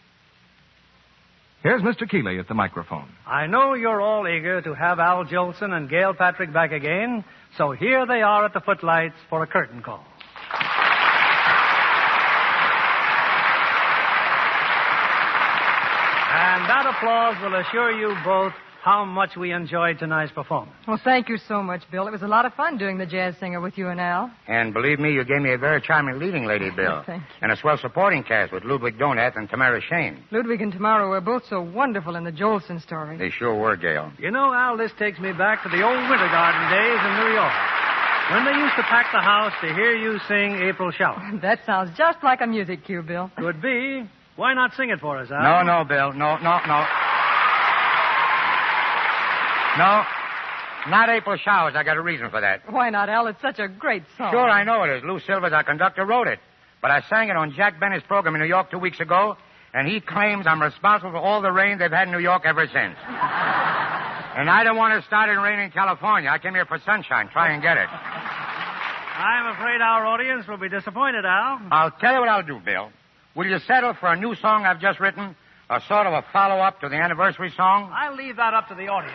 Here's Mr. Keeley at the microphone. I know you're all eager to have Al Jolson and Gail Patrick back again, so here they are at the footlights for a curtain call. And that applause will assure you both how much we enjoyed tonight's performance. Well, thank you so much, Bill. It was a lot of fun doing the jazz singer with you and Al. And believe me, you gave me a very charming leading lady, Bill. Thank you. And a swell supporting cast with Ludwig Donath and Tamara Shane. Ludwig and Tamara were both so wonderful in the Jolson story. They sure were, Gail. You know, Al, this takes me back to the old Winter Garden days in New York, when they used to pack the house to hear you sing April Shower. That sounds just like a music cue, Bill. Could be. Why not sing it for us, Al? No, Bill. No. No, not April Showers. I got a reason for that. Why not, Al? It's such a great song. Sure, I know it is. Lou Silvers, our conductor, wrote it. But I sang it on Jack Bennett's program in New York 2 weeks ago, and he claims I'm responsible for all the rain they've had in New York ever since. And I don't want to start it raining in California. I came here for sunshine. Try and get it. I'm afraid our audience will be disappointed, Al. I'll tell you what I'll do, Bill. Will you settle for a new song I've just written? A sort of a follow-up to the anniversary song? I'll leave that up to the audience.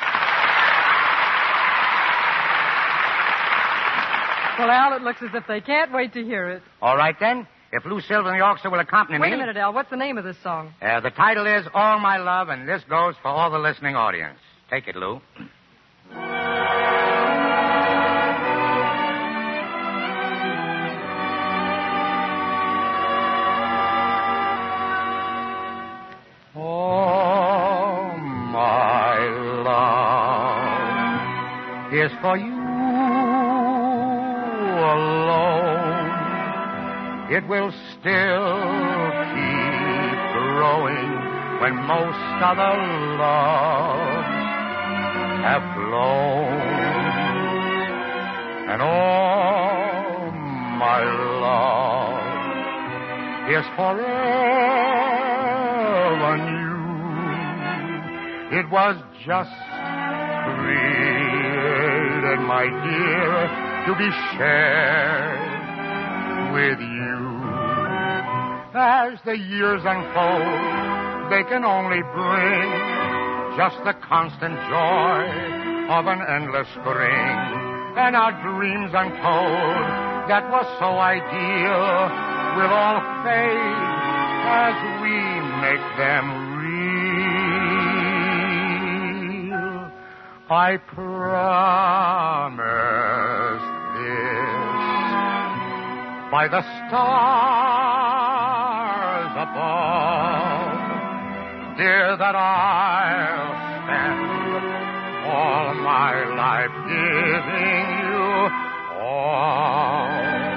Well, Al, it looks as if they can't wait to hear it. All right, then. If Lou Silver and the orchestra will accompany me... Wait a minute, Al. What's the name of this song? The title is All My Love, and this goes for all the listening audience. Take it, Lou. All my love is for you alone. It will still keep growing when most other loves have flown. And all my love is forever new. It was just created, my dear, to be shared with you. As the years unfold, they can only bring just the constant joy of an endless spring. And our dreams untold that was so ideal will all fade as we make them real. I promise this by the stars above, dear, that I'll spend all my life giving you all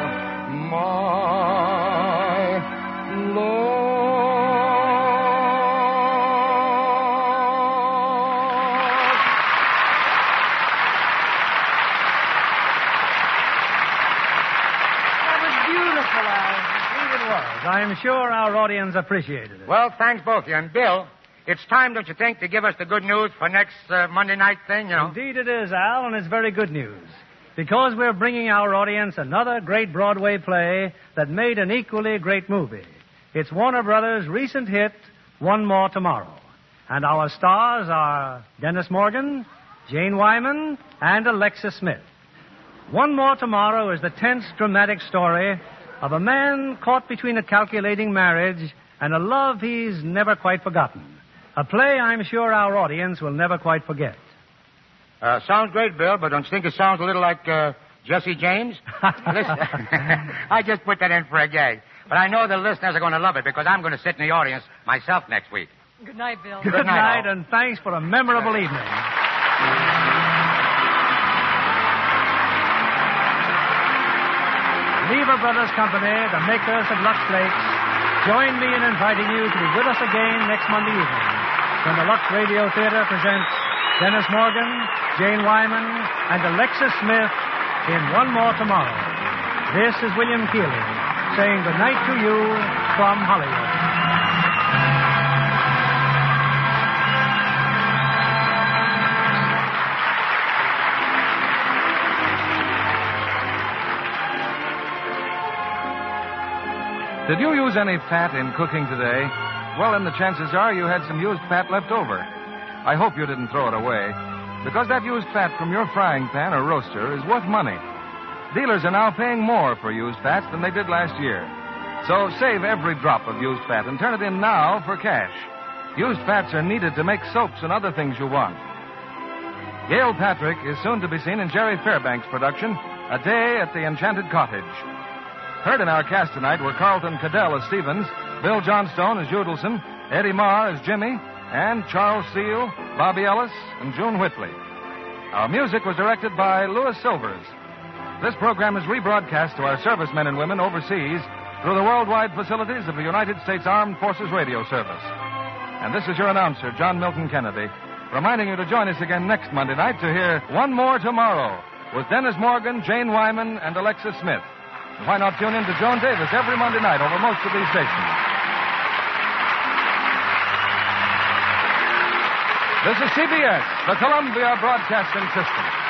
my love. I'm sure our audience appreciated it. Well, thanks both of you. And Bill, it's time, don't you think, to give us the good news for next Monday night thing, you know? Indeed it is, Al, and it's very good news. Because we're bringing our audience another great Broadway play that made an equally great movie. It's Warner Brothers' recent hit, One More Tomorrow. And our stars are Dennis Morgan, Jane Wyman, and Alexis Smith. One More Tomorrow is the tense, dramatic story of a man caught between a calculating marriage and a love he's never quite forgotten. A play I'm sure our audience will never quite forget. Sounds great, Bill, but don't you think it sounds a little like Jesse James? Listen, I just put that in for a gag. But I know the listeners are going to love it because I'm going to sit in the audience myself next week. Good night, Bill. Good night, and thanks for a memorable evening. Lever Brothers Company, the makers of Lux Flakes, join me in inviting you to be with us again next Monday evening when the Lux Radio Theater presents Dennis Morgan, Jane Wyman, and Alexis Smith in One More Tomorrow. This is William Keighley saying good night to you from Hollywood. Did you use any fat in cooking today? Well, then the chances are you had some used fat left over. I hope you didn't throw it away, because that used fat from your frying pan or roaster is worth money. Dealers are now paying more for used fats than they did last year. So save every drop of used fat and turn it in now for cash. Used fats are needed to make soaps and other things you want. Gail Patrick is soon to be seen in Jerry Fairbanks' production, A Day at the Enchanted Cottage. Heard in our cast tonight were Carlton Cadell as Stevens, Bill Johnstone as Udelson, Eddie Marr as Jimmy, and Charles Steele, Bobby Ellis, and June Whitley. Our music was directed by Louis Silvers. This program is rebroadcast to our servicemen and women overseas through the worldwide facilities of the United States Armed Forces Radio Service. And this is your announcer, John Milton Kennedy, reminding you to join us again next Monday night to hear One More Tomorrow with Dennis Morgan, Jane Wyman, and Alexis Smith. And why not tune in to Joan Davis every Monday night over most of these stations? This is CBS, the Columbia Broadcasting System.